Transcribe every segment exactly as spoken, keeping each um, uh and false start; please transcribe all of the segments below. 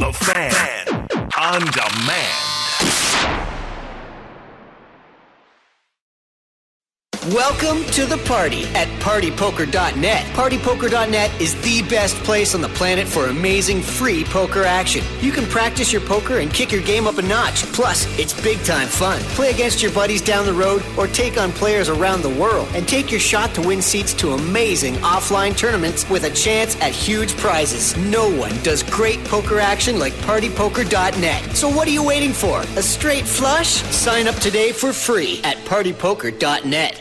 The Fan. On demand. Welcome to the party at party poker dot net. party poker dot net is the best place on the planet for amazing free poker action. You can practice your poker and kick your game up a notch. Plus, it's big time fun. Play against your buddies down the road or take on players around the world and take your shot to win seats to amazing offline tournaments with a chance at huge prizes. No one does great poker action like party poker dot net. So what are you waiting for? A straight flush? Sign up today for free at party poker dot net.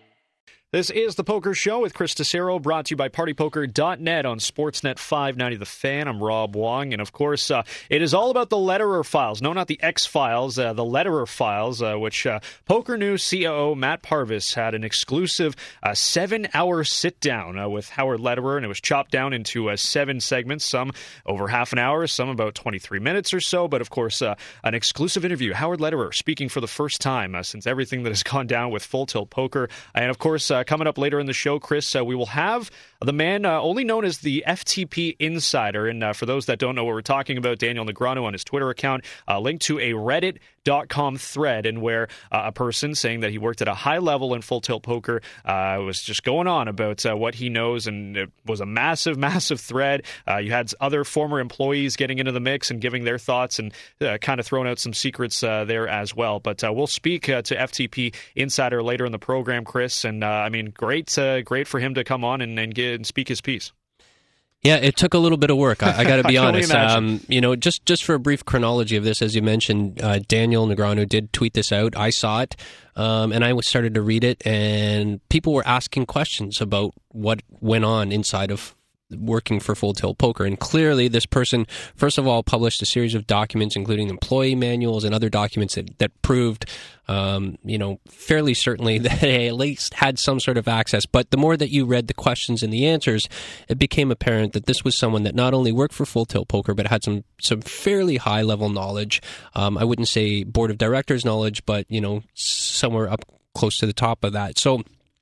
This is The Poker Show with Chris Tessero, brought to you by party poker dot net on Sportsnet five ninety The Fan. I'm Rob Wong, and of course, uh, it is all about the Letterer files. No, not the X-Files, uh, the Letterer files, uh, which uh, Poker News C O O Matt Parvis had an exclusive uh, seven-hour sit-down uh, with Howard Letterer, and it was chopped down into uh, seven segments, some over half an hour, some about twenty-three minutes or so, but of course, uh, an exclusive interview. Howard Letterer speaking for the first time uh, since everything that has gone down with Full Tilt Poker, and of course, uh, coming up later in the show, Chris, uh, we will have the man uh, only known as the F T P Insider. And uh, for those that don't know what we're talking about, Daniel Negreanu on his Twitter account uh, linked to a reddit dot com thread, and where uh, a person saying that he worked at a high level in Full Tilt Poker uh, was just going on about uh, what he knows, and it was a massive, massive thread. Uh, you had other former employees getting into the mix and giving their thoughts, and uh, kind of throwing out some secrets uh, there as well. But uh, we'll speak uh, to F T P Insider later in the program, Chris, and uh, I mean, great, uh, great for him to come on and, and, get, and speak his piece. Yeah, it took a little bit of work. I, I got to be honest. Um, you know, just, just for a brief chronology of this, as you mentioned, uh, Daniel Negreanu did tweet this out. I saw it, um, and I started to read it, and people were asking questions about what went on inside of working for Full Tilt Poker. And clearly this person, first of all, published a series of documents, including employee manuals and other documents that, that proved, um, you know, fairly certainly that they at least had some sort of access. But the more that you read the questions and the answers, it became apparent that this was someone that not only worked for Full Tilt Poker, but had some, some fairly high-level knowledge. Um, I wouldn't say board of directors knowledge, but, you know, somewhere up close to the top of that. So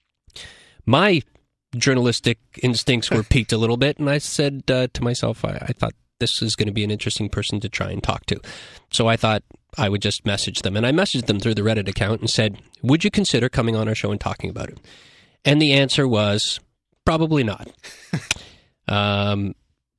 my journalistic instincts were piqued a little bit, and I said uh, to myself, I, I thought this is going to be an interesting person to try and talk to. So I thought I would just message them, and I messaged them through the Reddit account and said, would you consider coming on our show and talking about it? And the answer was, probably not. um,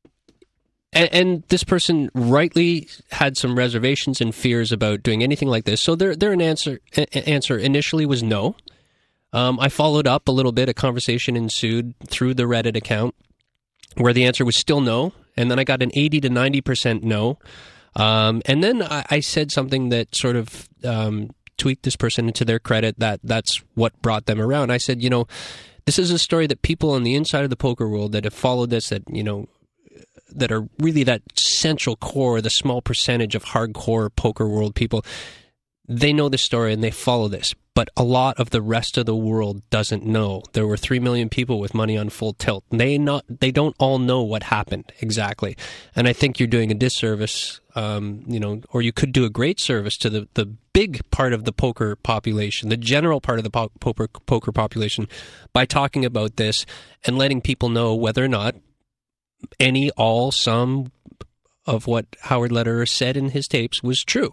and, and this person rightly had some reservations and fears about doing anything like this. So their, their answer, answer initially was no. Um, I followed up a little bit. A conversation ensued through the Reddit account where the answer was still no. And then I got an eighty to ninety percent no. Um, and then I, I said something that sort of um, tweaked this person into their credit, that that's what brought them around. I said, you know, this is a story that people on the inside of the poker world that have followed this, that, you know, that are really that central core, the small percentage of hardcore poker world people, they know this story and they follow this. But a lot of the rest of the world doesn't know. There were three million people with money on Full Tilt. They not they don't all know what happened exactly. And I think you're doing a disservice, um, you know, or you could do a great service to the, the big part of the poker population, the general part of the po- poker, poker population, by talking about this and letting people know whether or not any, all, some of what Howard Letterer said in his tapes was true.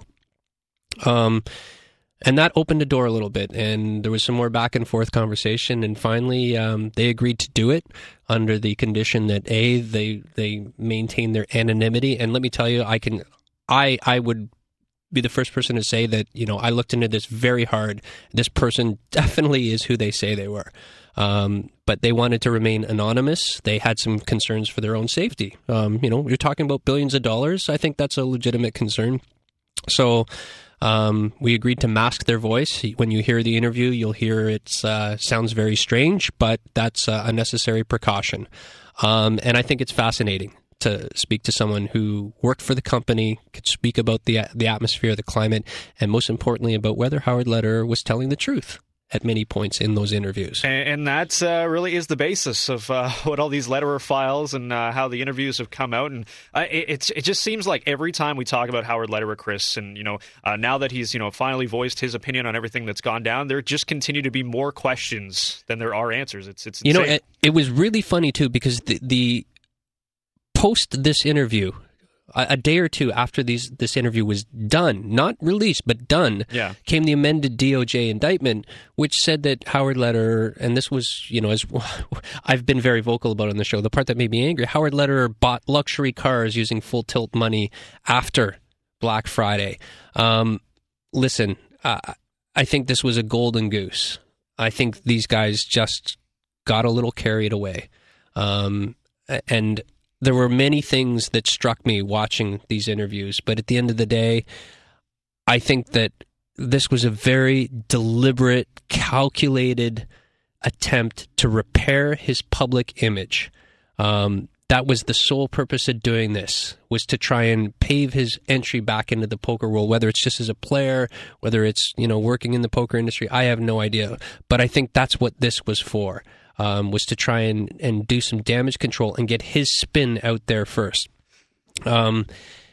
Um, and that opened the door a little bit, and there was some more back and forth conversation, and finally um, they agreed to do it under the condition that A, they they maintain their anonymity. And let me tell you, I can, I I would be the first person to say that, you know, I looked into this very hard. This person definitely is who they say they were. Um, but they wanted to remain anonymous. They had some concerns for their own safety. Um, you know, you're talking about billions of dollars. I think that's a legitimate concern. So um, we agreed to mask their voice. When you hear the interview, you'll hear it uh, sounds very strange, but that's uh, a necessary precaution. Um, and I think it's fascinating to speak to someone who worked for the company, could speak about the the atmosphere, the climate, and most importantly, about whether Howard Letterer was telling the truth at many points in those interviews. And, and that uh, really is the basis of uh, what all these Letterer files and uh, how the interviews have come out. And uh, it, it's, it just seems like every time we talk about Howard Letterer, Chris, and you know, uh, now that he's you know finally voiced his opinion on everything that's gone down, there just continue to be more questions than there are answers. It's it's insane. You know, it, it it was really funny too, because the, the post this interview, a, a day or two after these this interview was done, not released, but done, yeah. came the amended D O J indictment, which said that Howard Lederer, and this was, you know, as I've been very vocal about on the show, the part that made me angry, Howard Lederer bought luxury cars using Full Tilt money after Black Friday. Um, listen, uh, I think this was a golden goose. I think these guys just got a little carried away. Um, and there were many things that struck me watching these interviews, but at the end of the day, I think that this was a very deliberate, calculated attempt to repair his public image. Um, that was the sole purpose of doing this, was to try and pave his entry back into the poker world, whether it's just as a player, whether it's, you know, working in the poker industry, I have no idea. But I think that's what this was for. Um, was to try and, and do some damage control and get his spin out there first. Um,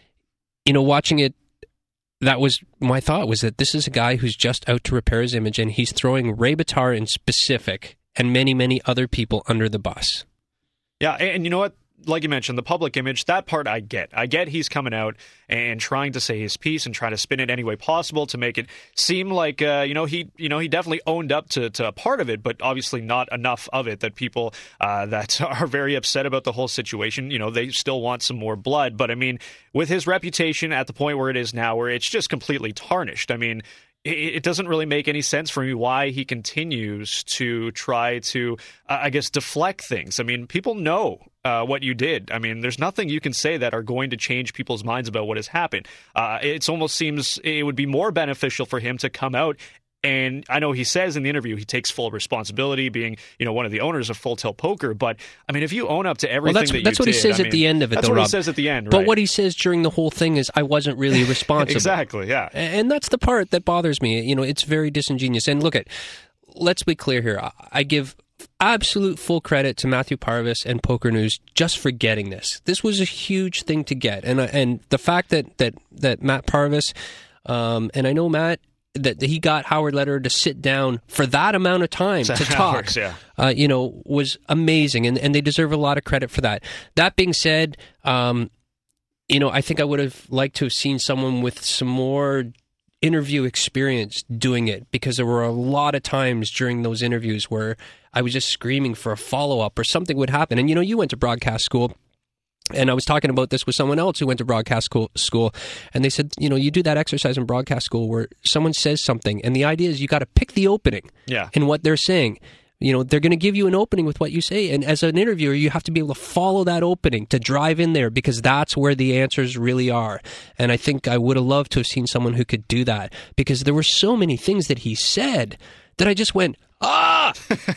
you know, watching it, that was my thought, was that this is a guy who's just out to repair his image, and he's throwing Ray Bitar in specific and many, many other people under the bus. Yeah, and you know what? Like you mentioned, the public image, that part I get. I get he's coming out and trying to say his piece and trying to spin it any way possible to make it seem like, uh, you know, he you know, he definitely owned up to, to a part of it, but obviously not enough of it that people uh, that are very upset about the whole situation, you know, they still want some more blood. But, I mean, with his reputation at the point where it is now, where it's just completely tarnished, I mean, it doesn't really make any sense for me why he continues to try to, uh, I guess, deflect things. I mean, people know uh, what you did. I mean, there's nothing you can say that are going to change people's minds about what has happened. Uh, it almost seems it would be more beneficial for him to come out. And I know he says in the interview he takes full responsibility, being, you know, one of the owners of Full Tilt Poker. But I mean, if you own up to everything well, that's, that you that's what did, he says I at mean, the end of it. That's though, what Rob. he says at the end. But right? what he says during the whole thing is, I wasn't really responsible. Exactly. Yeah. And that's the part that bothers me. You know, it's very disingenuous. And look at, let's be clear here. I give absolute full credit to Matthew Parvis and Poker News just for getting this. This was a huge thing to get, and and the fact that that that Matt Parvis, um, and I know Matt, that he got Howard Lederer to sit down for that amount of time to talk, hours, yeah. uh, you know, was amazing, and, and they deserve a lot of credit for that. That being said, um, you know, I think I would have liked to have seen someone with some more interview experience doing it, because there were a lot of times during those interviews where I was just screaming for a follow-up or something would happen. And, you know, you went to broadcast school. And I was talking about this with someone else who went to broadcast school, school, and they said, you know, you do that exercise in broadcast school where someone says something, and the idea is you got to pick the opening yeah. in what they're saying. You know, they're going to give you an opening with what you say, and as an interviewer, you have to be able to follow that opening, to drive in there, because that's where the answers really are. And I think I would have loved to have seen someone who could do that, because there were so many things that he said that I just went, ah,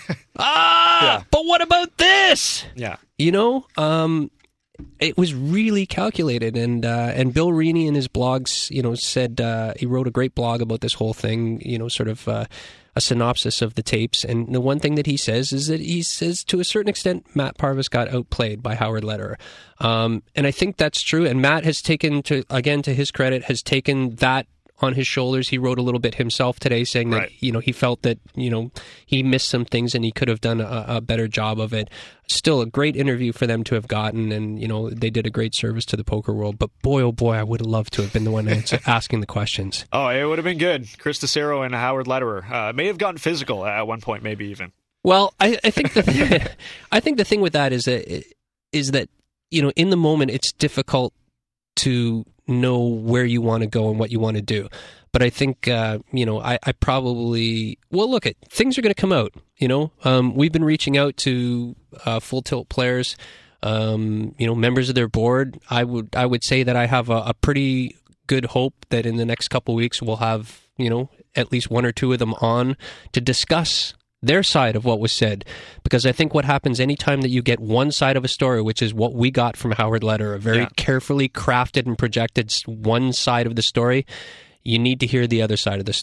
ah, yeah. but what about this? Yeah. You know, um... it was really calculated, and uh, and Bill Reaney in his blogs, you know, said uh, he wrote a great blog about this whole thing, you know, sort of uh, a synopsis of the tapes. And the one thing that he says is that he says, to a certain extent, Matt Parvis got outplayed by Howard Lederer, um, and I think that's true. And Matt has taken, to again to his credit, has taken that on his shoulders. He wrote a little bit himself today, saying that, right. you know, he felt that, you know, he missed some things and he could have done a, a better job of it. Still a great interview for them to have gotten, and, you know, they did a great service to the poker world. But boy, oh boy, I would have loved to have been the one asking the questions. Oh, it would have been good. Chris Tessero and Howard Lederer uh, may have gotten physical at one point, maybe even. Well, I, I think the thing, I think the thing with that is that is that you know, in the moment, it's difficult to know where you want to go and what you want to do. But I think, uh, you know, I, I probably, well, look, at things are going to come out, you know. Um, we've been reaching out to uh, Full Tilt players, um, you know, members of their board. I would I would say that I have a, a pretty good hope that in the next couple of weeks we'll have, you know, at least one or two of them on to discuss their side of what was said, because I think what happens anytime that you get one side of a story, which is what we got from Howard Lederer, a very yeah. carefully crafted and projected one side of the story, you need to hear the other side of the story. Well,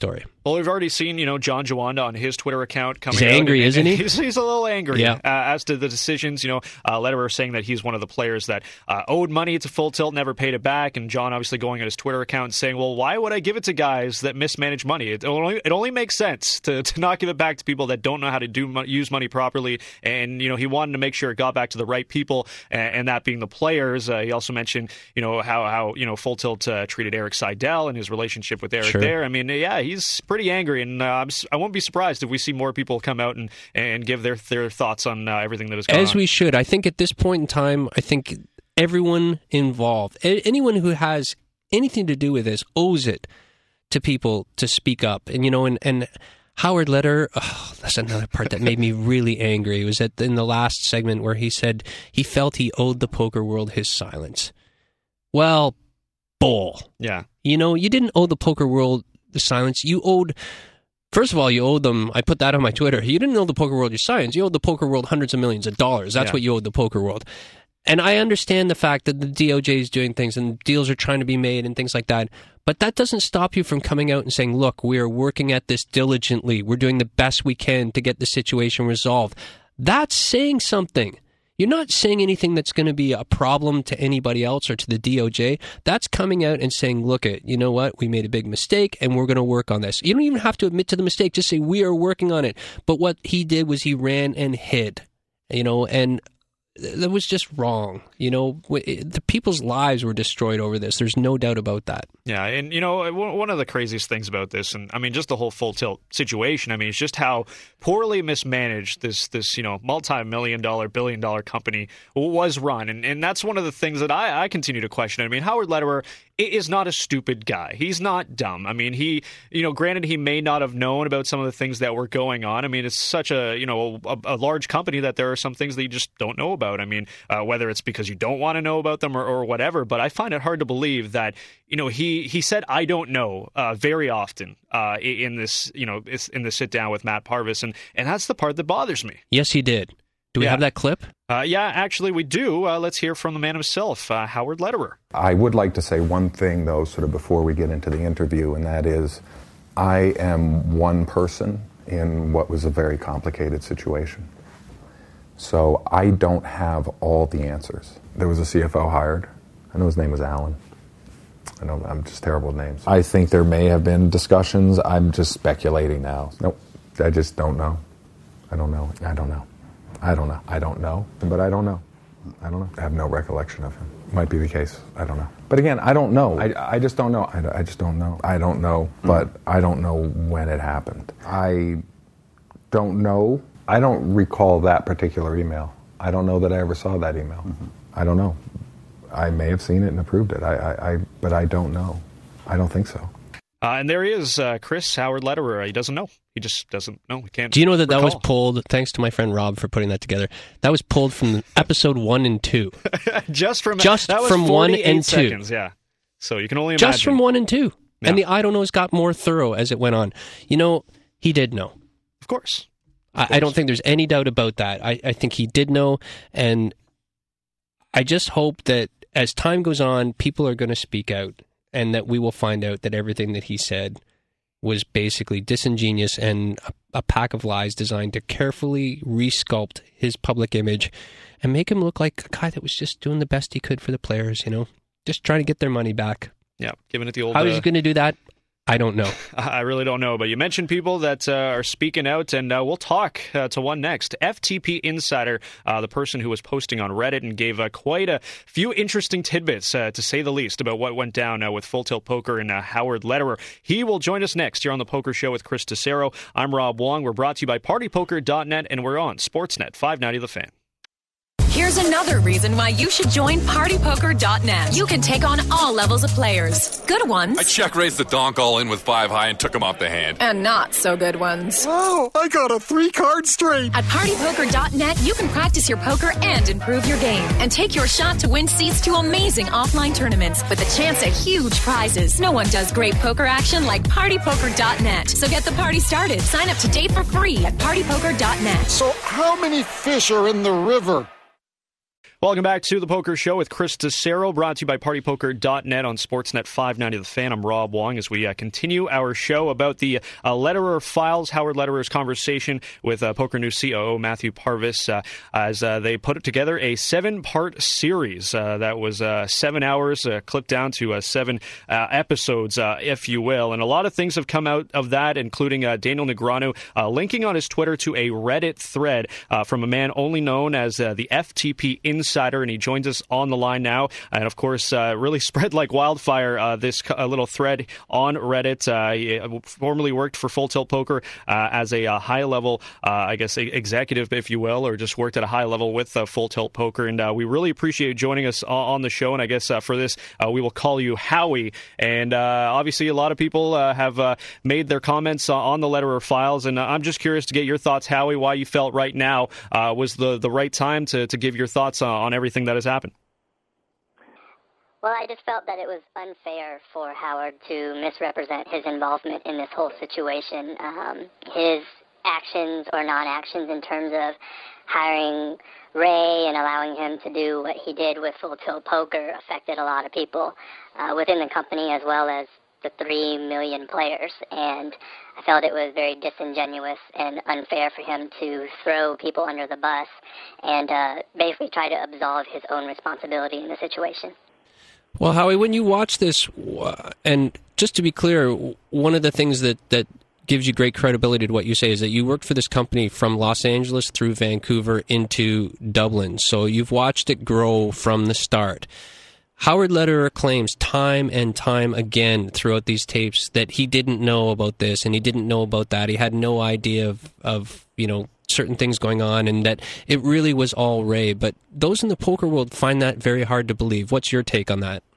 Well, we've already seen, you know, John Jawanda on his Twitter account coming he's out. angry, and, isn't he? He's, he's a little angry yeah. uh, as to the decisions. You know, uh, Lederer saying that he's one of the players that uh, owed money to Full Tilt, never paid it back, and John obviously going on his Twitter account and saying, well, why would I give it to guys that mismanage money? It only, it only makes sense to, to not give it back to people that don't know how to do use money properly. And, you know, he wanted to make sure it got back to the right people, and, and that being the players. Uh, he also mentioned, you know, how, how you know, Full Tilt uh, treated Eric Seidel and his relationship with Eric sure. there. I mean, yeah, he's pretty angry, and uh, I'm, I won't be surprised if we see more people come out and, and give their, their thoughts on uh, everything that has gone As on. we should. I think at this point in time, I think everyone involved, anyone who has anything to do with this, owes it to people to speak up. And, you know, and, and Howard Lederer, oh, that's another part that made me really angry. It was at, in the last segment where he said he felt he owed the poker world his silence. Well, bull. Yeah. You know, you didn't owe the poker world the silence. You owed, first of all, you owed them, I put that on my Twitter, you didn't owe the poker world your silence. You owed the poker world hundreds of millions of dollars. That's yeah. what you owed the poker world. And I understand the fact that the D O J is doing things and deals are trying to be made and things like that. But that doesn't stop you from coming out and saying, look, we are working at this diligently. We're doing the best we can to get the situation resolved. That's saying something. You're not saying anything that's going to be a problem to anybody else or to the D O J. That's coming out and saying, look, it, you know what? We made a big mistake and we're going to work on this. You don't even have to admit to the mistake. Just say, we are working on it. But what he did was he ran and hid, you know, and that was just wrong. You know, the people's lives were destroyed over this. There's no doubt about that. Yeah, and, you know, one of the craziest things about this, and I mean, just the whole Full Tilt situation, I mean, it's just how poorly mismanaged this, this you know, multi-million dollar, billion dollar company was run. And, and that's one of the things that I, I continue to question. I mean, Howard Lederer is not a stupid guy. He's not dumb. I mean, he, you know, granted, he may not have known about some of the things that were going on. I mean, it's such a, you know, a, a large company that there are some things that you just don't know about. I mean, uh, whether it's because you don't want to know about them or, or whatever, but I find it hard to believe that, you know, he, he said, I don't know, uh, very often uh, in this, you know, in the sit down with Matt Parvis. And, and that's the part that bothers me. Yes, he did. Do we yeah. have that clip? Uh, yeah, actually we do. Uh, let's hear from the man himself, uh, Howard Lederer. I would like to say one thing, though, sort of before we get into the interview, and that is I am one person in what was a very complicated situation. So I don't have all the answers. There was a C F O hired. I know his name was Alan. I know I'm just terrible with names. I think there may have been discussions. I'm just speculating now. Nope, I just don't know. I don't know. I don't know. I don't know. I don't know. But I don't know. I don't know. I have no recollection of him. Might be the case. I don't know. But again, I don't know. I, I just don't know. I, I just don't know. I don't know. But I don't know when it happened. I don't know. I don't recall that particular email. I don't know that I ever saw that email. Mm-hmm. I don't know. I may have seen it and approved it. I, I, I but I don't know. I don't think so. Uh, and there he is, uh, Chris Howard Lederer. He doesn't know. He just doesn't know. He can't. Do you know that recall. that was pulled? Thanks to my friend Rob for putting that together. That was pulled from episode one and two. just from just that was from one and seconds, two. Yeah. So you can only imagine. Just from one and two. Yeah. And the I don't knows got more thorough as it went on. You know, he did know. Of course. Of course. I, I don't think there's any doubt about that. I, I think he did know, and I just hope that as time goes on, people are going to speak out, and that we will find out that everything that he said was basically disingenuous and a, a pack of lies designed to carefully resculpt his public image and make him look like a guy that was just doing the best he could for the players, you know, just trying to get their money back. Yeah, giving it the old... How is uh, he going to do that? I don't know. I really don't know, but you mentioned people that uh, are speaking out, and uh, we'll talk uh, to one next. F T P Insider, uh, the person who was posting on Reddit and gave uh, quite a few interesting tidbits, uh, to say the least, about what went down uh, with Full Tilt Poker and uh, Howard Lederer. He will join us next here on The Poker Show with Chris Tessero. I'm Rob Wong. We're brought to you by Party Poker dot net, and we're on Sportsnet five ninety The Fan. Here's another reason why you should join Party Poker dot net. You can take on all levels of players. Good ones. I check-raised the donk all in with five high and took him off the hand. And not so good ones. Oh, I got a three-card straight. At Party Poker dot net, you can practice your poker and improve your game. And take your shot to win seats to amazing offline tournaments with a chance at huge prizes. No one does great poker action like Party Poker dot net. So get the party started. Sign up today for free at Party Poker dot net. So how many fish are in the river? Welcome back to the Poker Show with Chris Tesero, brought to you by Party Poker dot net on Sportsnet five ninety The Fan. I'm Rob Wong as we uh, continue our show about the uh, Lederer files, Howard Lederer's conversation with uh, Poker News C O O Matthew Parvis, uh, as uh, they put together a seven-part series uh, that was uh, seven hours, uh, clipped down to uh, seven uh, episodes, uh, if you will. And a lot of things have come out of that, including uh, Daniel Negreanu uh, linking on his Twitter to a Reddit thread uh, from a man only known as uh, the F T P Insider. Insider, and he joins us on the line now. And of course, uh, really spread like wildfire, uh, this uh, little thread on Reddit. Uh, he formerly worked for Full Tilt Poker uh, as a uh, high-level, uh, I guess, a executive, if you will, or just worked at a high level with uh, Full Tilt Poker. And uh, we really appreciate you joining us on the show. And I guess uh, for this, uh, we will call you Howie. And uh, obviously, a lot of people uh, have uh, made their comments uh, on the Lederer files. And uh, I'm just curious to get your thoughts, Howie, why you felt right now uh, was the, the right time to, to give your thoughts on on everything that has happened. Well, I just felt that it was unfair for Howard to misrepresent his involvement in this whole situation. Um, his actions or non-actions in terms of hiring Ray and allowing him to do what he did with Full Tilt Poker affected a lot of people uh, within the company as well as the three million players, and I felt it was very disingenuous and unfair for him to throw people under the bus and uh, basically try to absolve his own responsibility in the situation. Well, Howie, when you watch this, and just to be clear, one of the things that, that gives you great credibility to what you say is that you worked for this company from Los Angeles through Vancouver into Dublin, so you've watched it grow from the start. Howard Lederer claims time and time again throughout these tapes that he didn't know about this and he didn't know about that. He had no idea of, of you know, certain things going on and that it really was all Ray. But those in the poker world find that very hard to believe. What's your take on that?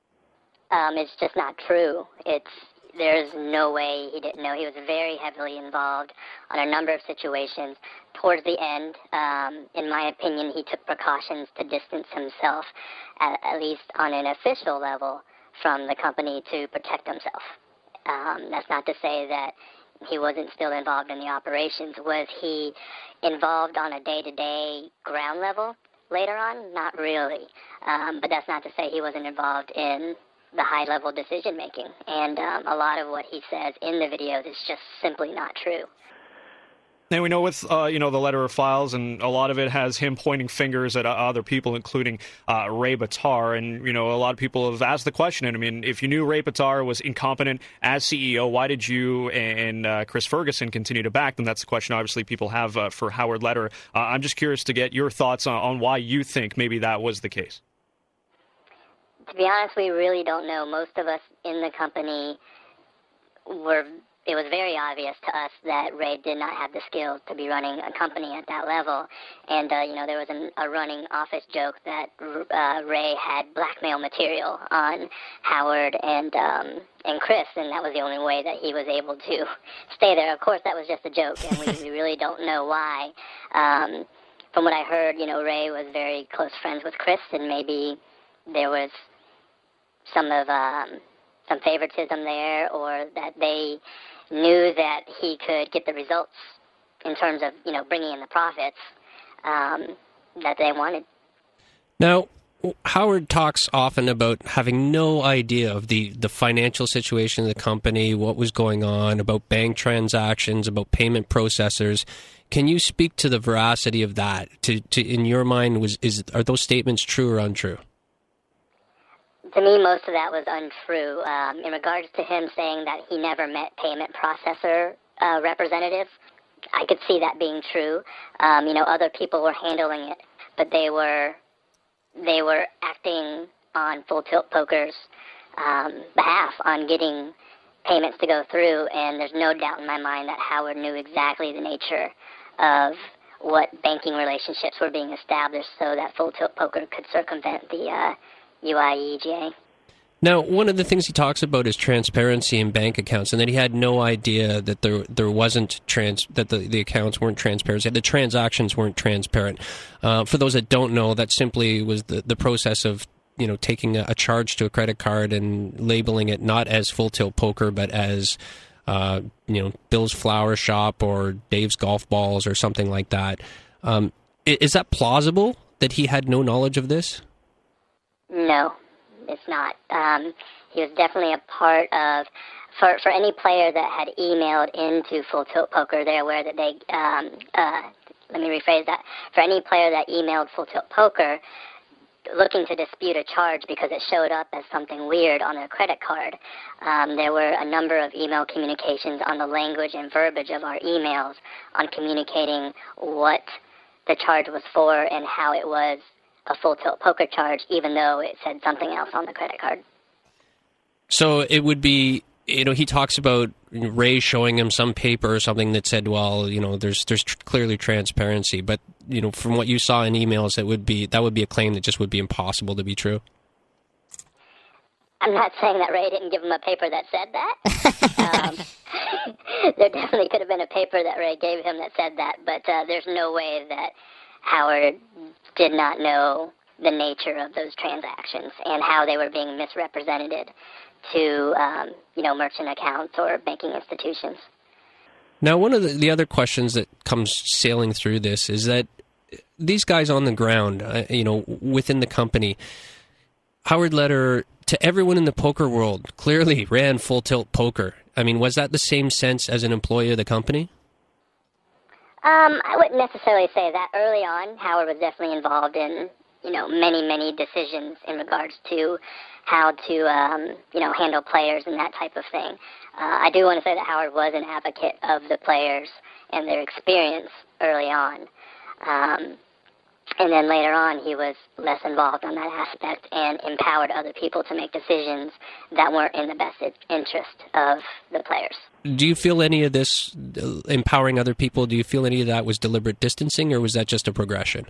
Um, it's just not true. It's There's no way he didn't know. He was very heavily involved on a number of situations. Towards the end, um, in my opinion, he took precautions to distance himself, at, at least on an official level, from the company to protect himself. Um, that's not to say that he wasn't still involved in the operations. Was he involved on a day-to-day ground level later on? Not really. Um, but that's not to say he wasn't involved in the high-level decision-making. And um, a lot of what he says in the videos is just simply not true. And we know with, uh, you know, the Lederer files, and a lot of it has him pointing fingers at uh, other people, including uh, Ray Bitar. And, you know, a lot of people have asked the question, and I mean, if you knew Ray Bitar was incompetent as C E O, why did you and uh, Chris Ferguson continue to back them? That's the question, obviously, people have uh, for Howard Lederer. Uh, I'm just curious to get your thoughts on, on why you think maybe that was the case. To be honest, we really don't know. Most of us in the company were... It was very obvious to us that Ray did not have the skills to be running a company at that level. And, uh, you know, there was an, a running office joke that uh, Ray had blackmail material on Howard and um, and Chris, and that was the only way that he was able to stay there. Of course, that was just a joke, and we, we really don't know why. Um, from what I heard, you know, Ray was very close friends with Chris, and maybe there was some of um, some favoritism there, or that they knew that he could get the results in terms of, you know, bringing in the profits um, that they wanted. Now, Howard talks often about having no idea of the, the financial situation of the company, what was going on, about bank transactions, about payment processors. Can you speak to the veracity of that? To, to in your mind, was is are those statements true or untrue? To me, most of that was untrue. Um, in regards to him saying that he never met payment processor uh, representatives, I could see that being true. Um, you know, other people were handling it, but they were they were acting on Full Tilt Poker's um, behalf on getting payments to go through, and there's no doubt in my mind that Howard knew exactly the nature of what banking relationships were being established so that Full Tilt Poker could circumvent the uh, U I E G A. Now, one of the things he talks about is transparency in bank accounts, and that he had no idea that there there wasn't trans that the, the accounts weren't transparent, the transactions weren't transparent. Uh, for those that don't know, that simply was the, the process of, you know, taking a, a charge to a credit card and labeling it not as Full Tilt Poker, but as uh, you know, Bill's Flower Shop or Dave's Golf Balls or something like that. Um, is that plausible? that he had no knowledge of this? No, it's not. Um, he was definitely a part of, for, for any player that had emailed into Full Tilt Poker, they're aware that they, um, uh, let me rephrase that, for any player that emailed Full Tilt Poker looking to dispute a charge because it showed up as something weird on their credit card, um, there were a number of email communications on the language and verbiage of our emails on communicating what the charge was for and how it was a Full Tilt Poker charge, even though it said something else on the credit card. So it would be, you know, he talks about Ray showing him some paper or something that said, well, you know, there's there's tr- clearly transparency, but, you know, from what you saw in emails, that would be that would be a claim that just would be impossible to be true. I'm not saying that Ray didn't give him a paper that said that. um, there definitely could have been a paper that Ray gave him that said that, but uh, there's no way that Howard did not know the nature of those transactions and how they were being misrepresented to, um, you know, merchant accounts or banking institutions. Now, one of the, the other questions that comes sailing through this is that these guys on the ground, uh, you know, within the company, Howard Lederer, to everyone in the poker world, clearly ran Full Tilt Poker. I mean, was that the same sense as an employee of the company? Um, I wouldn't necessarily say that. Early on, Howard was definitely involved in, you know, many, many decisions in regards to how to, um, you know, handle players and that type of thing. Uh, I do want to say that Howard was an advocate of the players and their experience early on. Um, and then later on, he was less involved on that aspect and empowered other people to make decisions that weren't in the best interest of the players. Do you feel any of this, uh, empowering other people, do you feel any of that was deliberate distancing, or was that just a progression?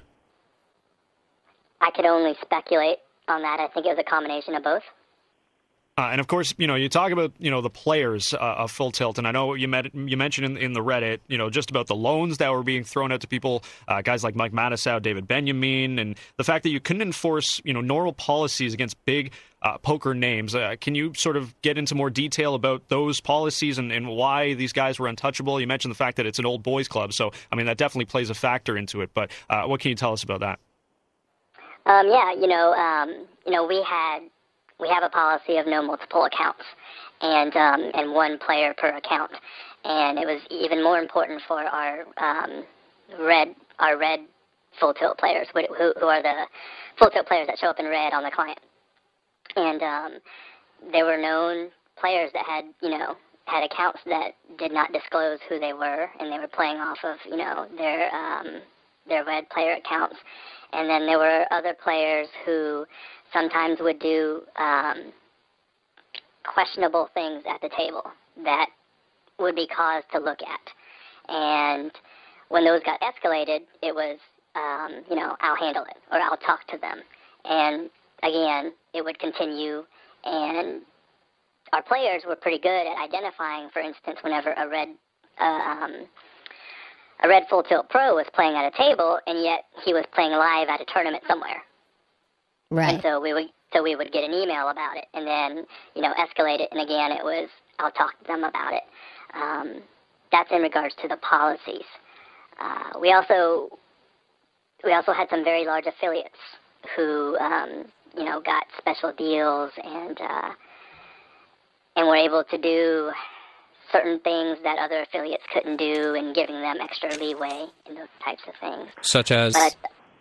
I could only speculate on that. I think it was a combination of both. Uh, and of course, you know, you talk about, you know, the players uh, of Full Tilt, and I know you met, you mentioned in, in the Reddit, you know, just about the loans that were being thrown out to people, uh, guys like Mike Matisow, David Benjamin, and the fact that you couldn't enforce, you know, normal policies against big uh, poker names. Uh, can you sort of get into more detail about those policies and, and why these guys were untouchable? You mentioned the fact that it's an old boys club, so, I mean, that definitely plays a factor into it, but uh, what can you tell us about that? Um, yeah, you know, um, you know, we had we have a policy of no multiple accounts and um, and one player per account, and it was even more important for our um, red our red Full Tilt players, who, who are the Full Tilt players that show up in red on the client, and um, there were known players that had you know had accounts that did not disclose who they were, and they were playing off of you know their um, their red player accounts. And then there were other players who sometimes would do um, questionable things at the table that would be cause to look at. And when those got escalated, it was, um, you know, I'll handle it, or I'll talk to them. And again, it would continue, and our players were pretty good at identifying, for instance, whenever a red uh, um, a red Full Tilt pro was playing at a table, and yet he was playing live at a tournament somewhere. Right. And so we would so we would get an email about it, and then you know escalate it. And again, it was I'll talk to them about it. Um, that's in regards to the policies. Uh, we also we also had some very large affiliates who um, you know got special deals and uh, and were able to do certain things that other affiliates couldn't do, and giving them extra leeway in those types of things. Such as? But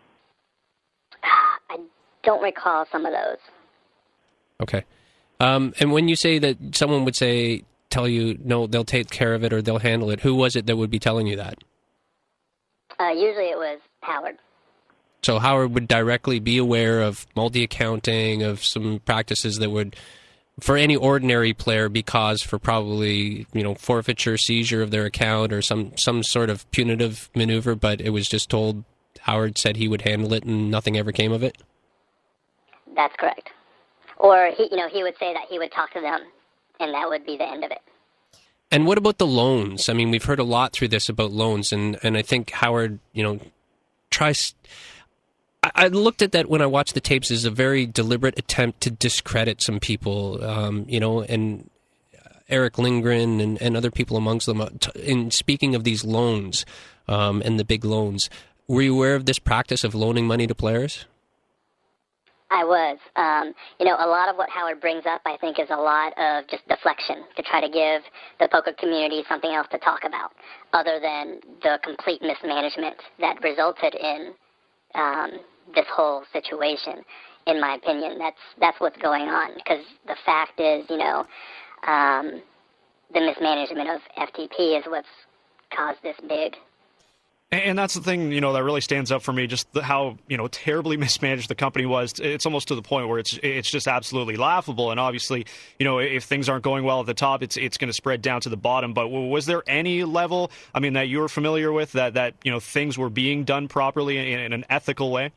I don't recall some of those. Okay. Um, and when you say that someone would say, tell you, no, they'll take care of it or they'll handle it, who was it that would be telling you that? Uh, usually it was Howard. So Howard would directly be aware of multi-accounting, of some practices that would, for any ordinary player, be cause for probably, you know, forfeiture, seizure of their account, or some, some sort of punitive maneuver, but it was just told Howard said he would handle it and nothing ever came of it? That's correct. Or, he, you know, he would say that he would talk to them, and that would be the end of it. And what about the loans? I mean, we've heard a lot through this about loans, and, and I think Howard, you know, tries... I looked at that when I watched the tapes as a very deliberate attempt to discredit some people, um, you know, and Eric Lindgren and, and other people amongst them. In speaking of these loans um, and the big loans, were you aware of this practice of loaning money to players? I was. Um, you know, a lot of what Howard brings up, I think, is a lot of just deflection to try to give the poker community something else to talk about other than the complete mismanagement that resulted in um, this whole situation. In my opinion, that's that's what's going on. Because the fact is, you know, um, the mismanagement of F T P is what's caused this big. And that's the thing, you know, that really stands up for me, just the, how, you know, terribly mismanaged the company was. It's almost to the point where it's it's just absolutely laughable. And obviously, you know, if things aren't going well at the top, it's it's going to spread down to the bottom. But was there any level, I mean, that you were familiar with that, that you know, things were being done properly in, in an ethical way?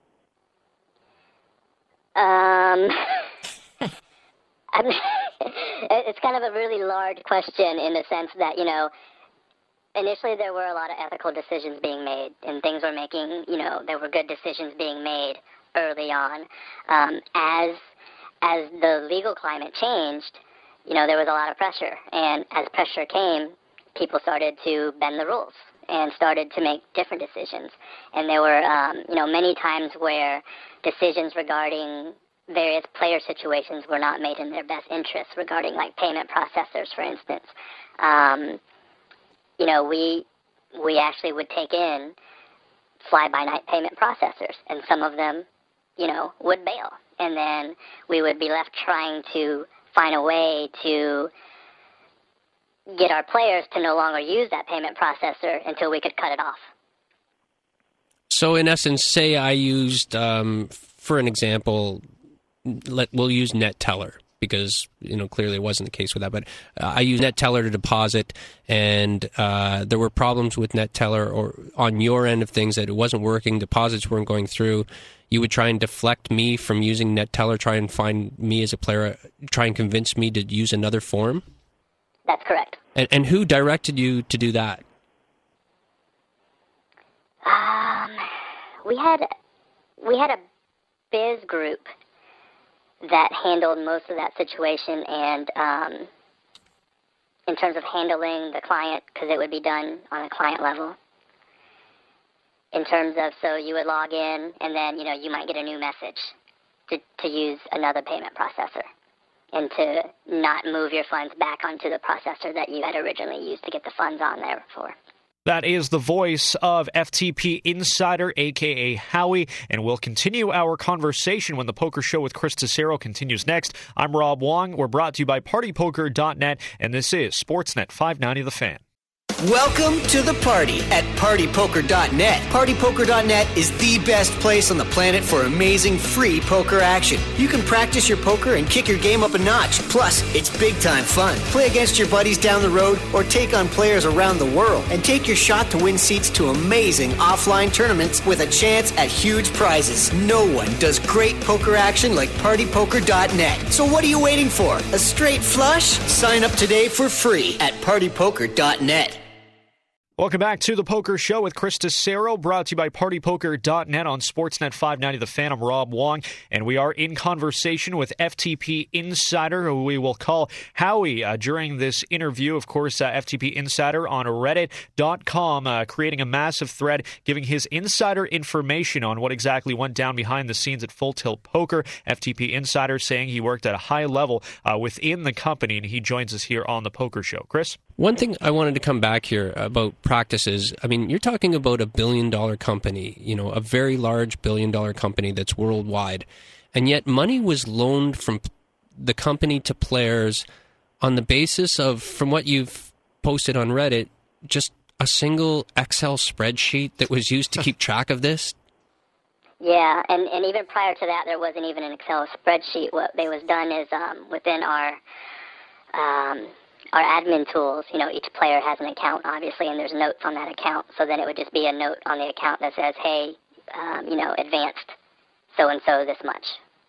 Um, I mean, it's kind of a really large question in the sense that, you know, initially there were a lot of ethical decisions being made, and things were making, you know, there were good decisions being made early on. Um, as as the legal climate changed, you know, there was a lot of pressure, and as pressure came, people started to bend the rules and started to make different decisions. And there were, um, you know, many times where decisions regarding various player situations were not made in their best interests, regarding like payment processors, for instance. Um, You know, we we actually would take in fly-by-night payment processors, and some of them, you know, would bail. And then we would be left trying to find a way to get our players to no longer use that payment processor until we could cut it off. So in essence, say I used, um, for an example, let, we'll use NetTeller, because, you know, clearly it wasn't the case with that. But uh, I used NetTeller to deposit, and uh, there were problems with NetTeller or on your end of things that it wasn't working, deposits weren't going through. You would try and deflect me from using NetTeller, try and find me as a player, try and convince me to use another form? That's correct. And, and who directed you to do that? Um, we had we had a biz group that handled most of that situation, and um, in terms of handling the client, because it would be done on a client level. In terms of, so you would log in, and then, you know, you might get a new message to, to use another payment processor and to not move your funds back onto the processor that you had originally used to get the funds on there for. That is the voice of F T P Insider, a k a. Howie, and we'll continue our conversation when the Poker Show with Chris Tesoro continues next. I'm Rob Wong. We're brought to you by Party Poker dot net, and this is Sportsnet five ninety The Fan. Welcome to the party at Party Poker dot net. Party Poker dot net is the best place on the planet for amazing free poker action. You can practice your poker and kick your game up a notch. Plus, it's big-time fun. Play against your buddies down the road or take on players around the world and take your shot to win seats to amazing offline tournaments with a chance at huge prizes. No one does great poker action like Party Poker dot net. So what are you waiting for? A straight flush? Sign up today for free at Party Poker dot net. Welcome back to the Poker Show with Chris Tesoro, brought to you by Party Poker dot net on Sportsnet five ninety The Fan. I'm Rob Wong, and we are in conversation with F T P Insider, who we will call Howie, uh, during this interview. Of course, uh, F T P Insider on reddit dot com, uh, creating a massive thread, giving his insider information on what exactly went down behind the scenes at Full Tilt Poker. F T P Insider saying he worked at a high level uh, within the company, and he joins us here on the Poker Show. Chris? One thing I wanted to come back here about practices, I mean, you're talking about a billion-dollar company, you know, a very large billion-dollar company that's worldwide, and yet money was loaned from the company to players on the basis of, from what you've posted on Reddit, just a single Excel spreadsheet that was used to keep track of this? Yeah, and, and even prior to that, there wasn't even an Excel spreadsheet. What they was done is um, within our... Um, Our admin tools, you know, each player has an account, obviously, and there's notes on that account. So then it would just be a note on the account that says, hey, um, you know, advanced so-and-so this much.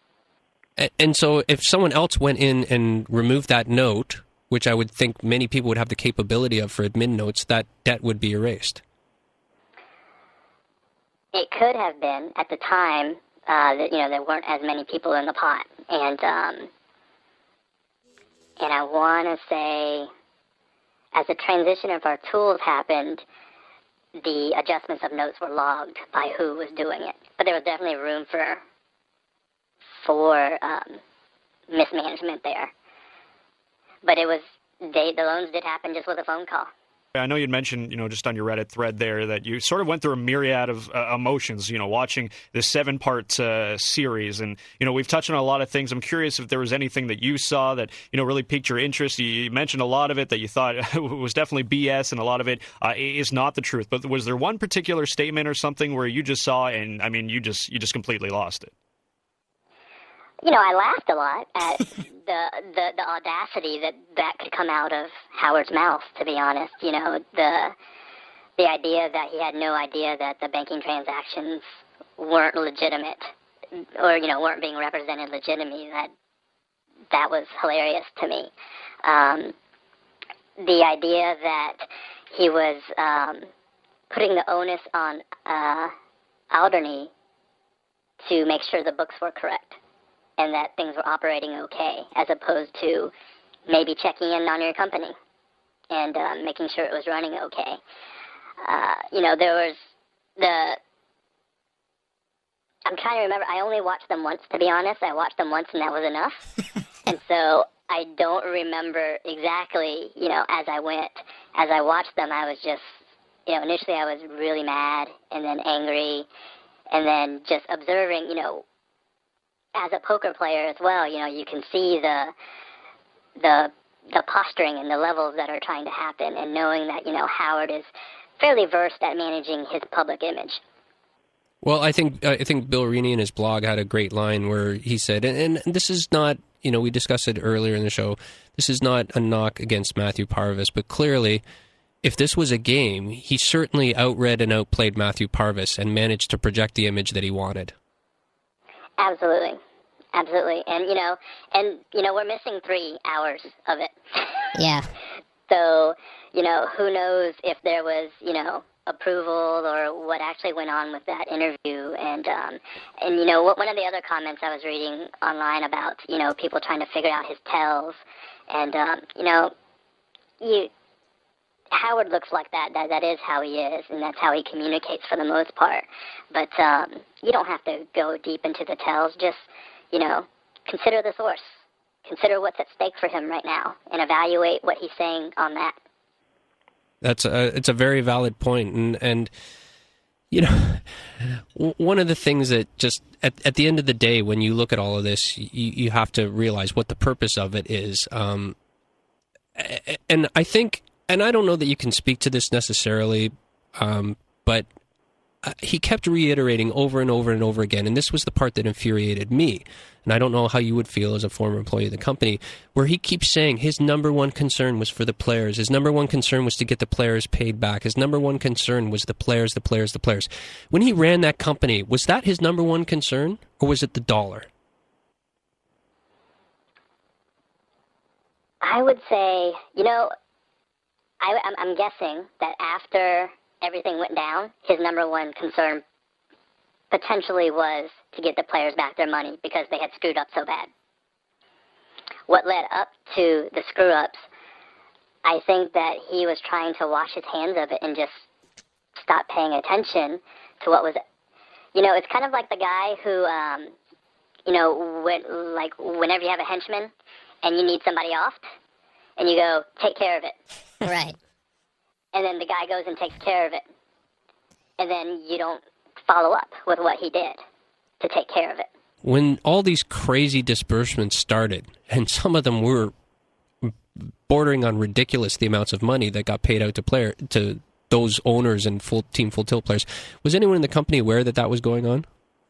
And so if someone else went in and removed that note, which I would think many people would have the capability of for admin notes, that debt would be erased. It could have been at the time uh, that, you know, there weren't as many people in the pot. And, um, and I want to say, as the transition of our tools happened, the adjustments of notes were logged by who was doing it. But there was definitely room for for um, mismanagement there. But it was they, the loans did happen just with a phone call. I know you'd mentioned, you know, just on your Reddit thread there that you sort of went through a myriad of uh, emotions, you know, watching this seven-part uh, series. And, you know, we've touched on a lot of things. I'm curious if there was anything that you saw that, you know, really piqued your interest. You mentioned a lot of it that you thought was definitely B S, and a lot of it uh, is not the truth. But was there one particular statement or something where you just saw and, I mean, you just you just completely lost it? You know, I laughed a lot at the, the the audacity that that could come out of Howard's mouth, to be honest. You know, the the idea that he had no idea that the banking transactions weren't legitimate, or, you know, weren't being represented legitimately, that that was hilarious to me. Um, the idea that he was um, putting the onus on uh, Alderney to make sure the books were correct and that things were operating okay, as opposed to maybe checking in on your company and uh, making sure it was running okay. Uh, you know, there was the... I'm trying to remember. I only watched them once, to be honest. I watched them once, and that was enough. And so I don't remember exactly, you know, as I went. As I watched them, I was just, you know, initially I was really mad and then angry and then just observing, you know, as a poker player as well, you know, you can see the the the posturing and the levels that are trying to happen, and knowing that, you know, Howard is fairly versed at managing his public image. Well, I think I think Bill Reaney in his blog had a great line where he said, and, and this is not, you know, we discussed it earlier in the show, this is not a knock against Matthew Parvis, but clearly, if this was a game, he certainly outread and outplayed Matthew Parvis and managed to project the image that he wanted. Absolutely. Absolutely. And, you know, and, you know, we're missing three hours of it. Yeah. So, you know, who knows if there was, you know, approval or what actually went on with that interview. And, um, and you know, one of the other comments I was reading online about, you know, people trying to figure out his tells. And, um, you know, you... Howard looks like that. That that is how he is, and that's how he communicates for the most part. But um, you don't have to go deep into the tells. Just, you know, consider the source. Consider what's at stake for him right now, and evaluate what he's saying on that. That's a, it's a very valid point, and and you know, one of the things that just at at the end of the day, when you look at all of this, you you have to realize what the purpose of it is. Um, and I think. And I don't know that you can speak to this necessarily, um, but he kept reiterating over and over and over again, and this was the part that infuriated me, and I don't know how you would feel as a former employee of the company, where he keeps saying his number one concern was for the players, his number one concern was to get the players paid back, his number one concern was the players, the players, the players. When he ran that company, was that his number one concern, or was it the dollar? I would say, you know... I, I'm guessing that after everything went down, his number one concern potentially was to get the players back their money because they had screwed up so bad. What led up to the screw-ups, I think that he was trying to wash his hands of it and just stop paying attention to what was... You know, it's kind of like the guy who, um, you know, when, like whenever you have a henchman and you need somebody off, and you go, take care of it. Right. And then the guy goes and takes care of it. And then you don't follow up with what he did to take care of it. When all these crazy disbursements started, and some of them were bordering on ridiculous, the amounts of money that got paid out to player to those owners and full team full tilt players, was anyone in the company aware that that was going on?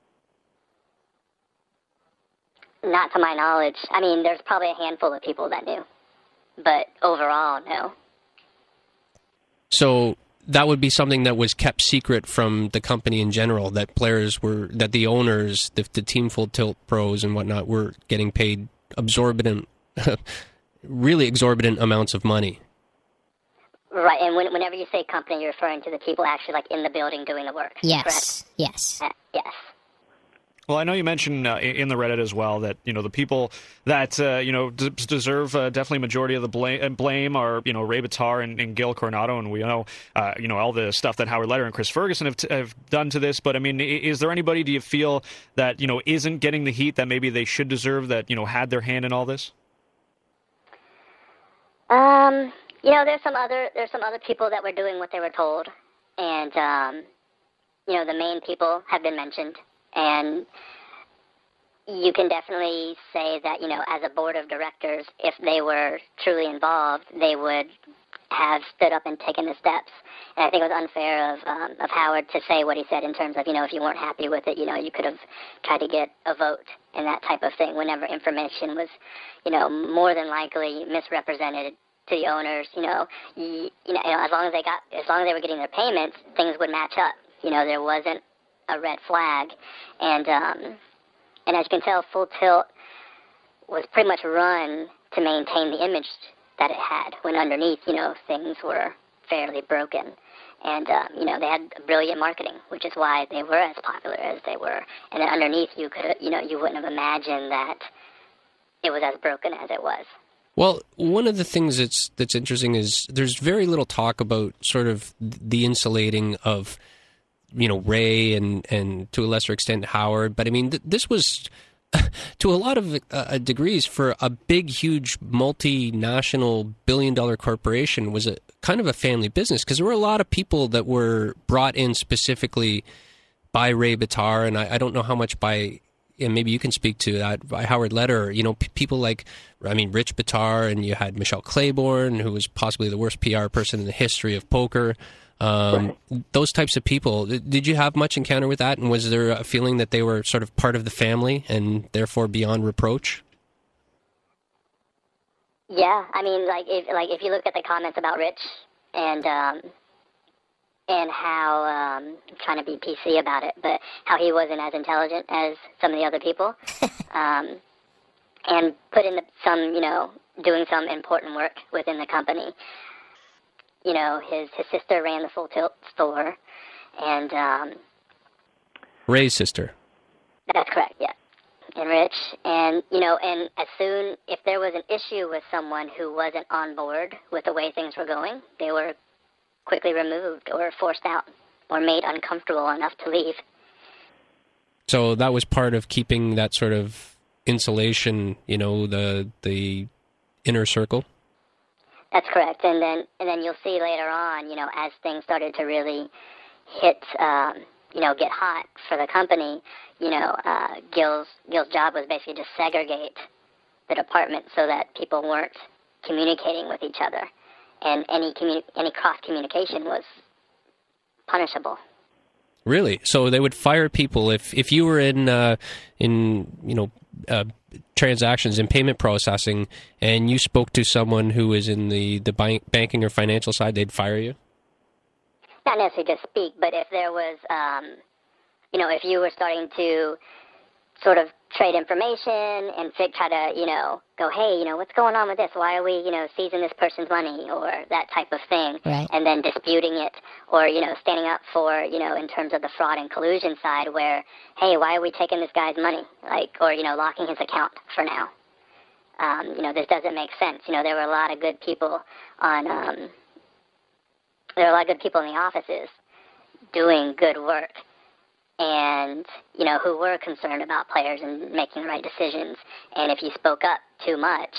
Not to my knowledge. I mean, there's probably a handful of people that knew. But overall, no. So that would be something that was kept secret from the company in general, that players were, that the owners, the, the team full tilt pros and whatnot were getting paid exorbitant, really exorbitant amounts of money. Right, and when, whenever you say company, you're referring to the people actually like in the building doing the work. Yes, correct? yes. Uh, yes. Well, I know you mentioned uh, in the Reddit as well that, you know, the people that, uh, you know, d- deserve uh, definitely majority of the blame, blame are, you know, Ray Bitar and, and Gil Coronado. And we know, uh, you know, all the stuff that Howard Lederer and Chris Ferguson have, t- have done to this. But, I mean, is there anybody, do you feel, that, you know, isn't getting the heat that maybe they should deserve, that, you know, had their hand in all this? Um, you know, there's some other there's some other people that were doing what they were told. And, um, you know, the main people have been mentioned. And you can definitely say that, you know, as a board of directors, if they were truly involved, they would have stood up and taken the steps. And I think it was unfair of um, of Howard to say what he said in terms of, you know, if you weren't happy with it, you know, you could have tried to get a vote and that type of thing whenever information was, you know, more than likely misrepresented to the owners. You know, you, you know, as long as they got, as long as they were getting their payments, things would match up. You know, there wasn't a red flag, and um, and as you can tell, Full Tilt was pretty much run to maintain the image that it had, when underneath, you know, things were fairly broken, and um, you know, they had brilliant marketing, which is why they were as popular as they were, and then underneath, you could, you know, you wouldn't have imagined that it was as broken as it was. Well, one of the things that's that's interesting is there's very little talk about sort of the insulating of, you know, Ray and, and to a lesser extent Howard. But I mean, th- this was to a lot of uh, degrees for a big, huge multinational billion dollar corporation was a kind of a family business, because there were a lot of people that were brought in specifically by Ray Bitar. And I, I don't know how much by, and maybe you can speak to that, by Howard Lederer, you know, p- people like, I mean, Rich Bitar, and you had Michelle Claiborne, who was possibly the worst P R person in the history of poker. Um, right. Those types of people. Did you have much encounter with that? And was there a feeling that they were sort of part of the family and therefore beyond reproach? Yeah, I mean, like if like if you look at the comments about Rich and um, and how um, I'm trying to be P C about it, but how he wasn't as intelligent as some of the other people, um, and put in the, some, you know, doing some important work within the company. You know, his his sister ran the Full Tilt store, and um, Ray's sister. That's correct, yeah. And Rich, and you know, and as soon if there was an issue with someone who wasn't on board with the way things were going, they were quickly removed or forced out or made uncomfortable enough to leave. So that was part of keeping that sort of insulation, you know, the the inner circle. That's correct, and then and then you'll see later on, you know, as things started to really hit, um, you know, get hot for the company, you know, uh, Gil's Gil's job was basically to segregate the department so that people weren't communicating with each other, and any communi- any cross communication was punishable. Really? So they would fire people if if you were in uh, in you know. Uh, transactions and payment processing, and you spoke to someone who was in the, the bank, banking or financial side, they'd fire you? Not necessarily to speak, but if there was, um, you know, if you were starting to sort of trade information and try to, you know, go, hey, you know, what's going on with this? Why are we, you know, seizing this person's money, or that type of thing, right. And then disputing it, or, you know, standing up for, you know, in terms of the fraud and collusion side where, hey, why are we taking this guy's money? Like, or, you know, locking his account for now. Um, you know, this doesn't make sense. You know, there were a lot of good people on, um, there were a lot of good people in the offices doing good work, and, you know, who were concerned about players and making the right decisions. And if you spoke up too much,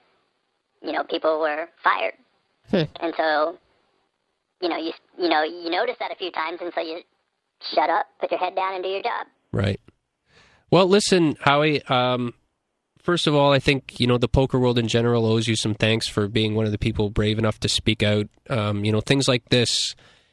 you know, people were fired. Hmm. And so, you know, you you know, you notice that a few times, and so you shut up, put your head down, and do your job. Right. Well, listen, Howie, um, first of all, I think, you know, the poker world in general owes you some thanks for being one of the people brave enough to speak out. Um, you know, things like this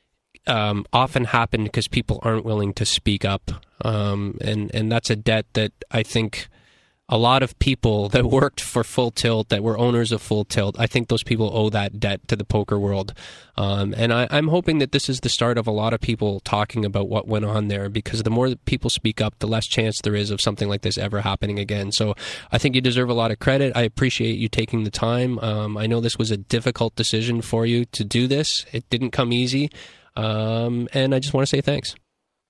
Um, often happen because people aren't willing to speak up, um, and and that's a debt that I think a lot of people that worked for Full Tilt, that were owners of Full Tilt, I think those people owe that debt to the poker world, um, and I, I'm hoping that this is the start of a lot of people talking about what went on there, because the more that people speak up, the less chance there is of something like this ever happening again. So I think you deserve a lot of credit. I appreciate you taking the time. Um, I know this was a difficult decision for you to do this. It didn't come easy. Um, and I just want to say thanks.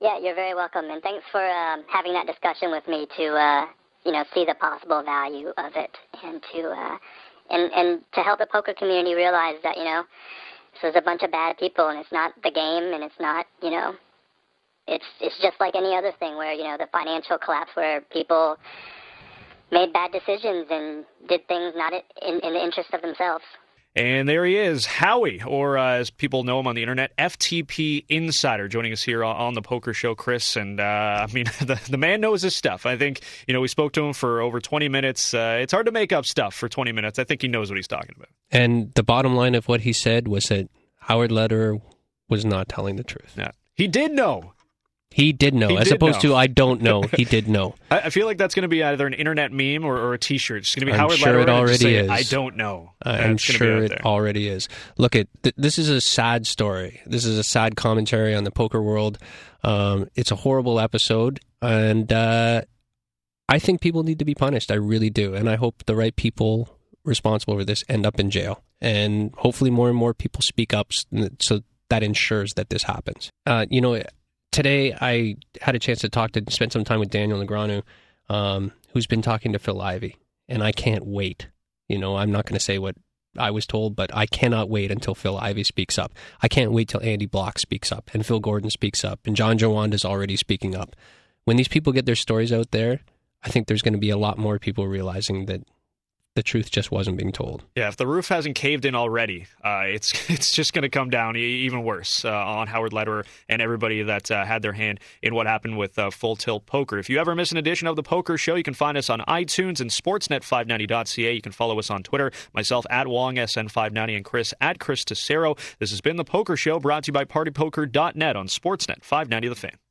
Yeah, you're very welcome, and thanks for um, having that discussion with me to, uh, you know, see the possible value of it, and to, uh, and and to help the poker community realize that, you know, this is a bunch of bad people, and it's not the game, and it's not, you know, it's it's just like any other thing where, you know, the financial collapse where people made bad decisions and did things not in, in the interest of themselves. And there he is, Howie, or uh, as people know him on the internet, F T P Insider, joining us here on the Poker Show, Chris. And, uh, I mean, the, the man knows his stuff. I think, you know, we spoke to him for over twenty minutes. Uh, it's hard to make up stuff for twenty minutes. I think he knows what he's talking about. And the bottom line of what he said was that Howard Lederer was not telling the truth. Yeah. He did know. He did know, he as did opposed know. to I don't know. He did know. I, I feel like that's going to be either an internet meme or, or a T-shirt. It's going to be I'm Howard sure Lederer it already say, is. I don't know. I'm sure it there. already is. Look, it th- this is a sad story. This is a sad commentary on the poker world. Um, it's a horrible episode, and uh, I think people need to be punished. I really do, and I hope the right people responsible for this end up in jail, and hopefully more and more people speak up so that ensures that this happens. Uh, you know. Today, I had a chance to talk to, spend some time with Daniel Negreanu, um, who's been talking to Phil Ivey, and I can't wait. You know, I'm not going to say what I was told, but I cannot wait until Phil Ivey speaks up. I can't wait till Andy Block speaks up, and Phil Gordon speaks up, and John Jawanda's already speaking up. When these people get their stories out there, I think there's going to be a lot more people realizing that the truth just wasn't being told. Yeah, if the roof hasn't caved in already, uh, it's it's just going to come down even worse uh, on Howard Lederer and everybody that uh, had their hand in what happened with uh, Full Tilt Poker. If you ever miss an edition of The Poker Show, you can find us on iTunes and Sportsnet five ninety dot c a. You can follow us on Twitter, myself at Wong S N five ninety, and Chris at Chris Tessero. This has been The Poker Show, brought to you by Party Poker dot net on Sportsnet five ninety The Fan.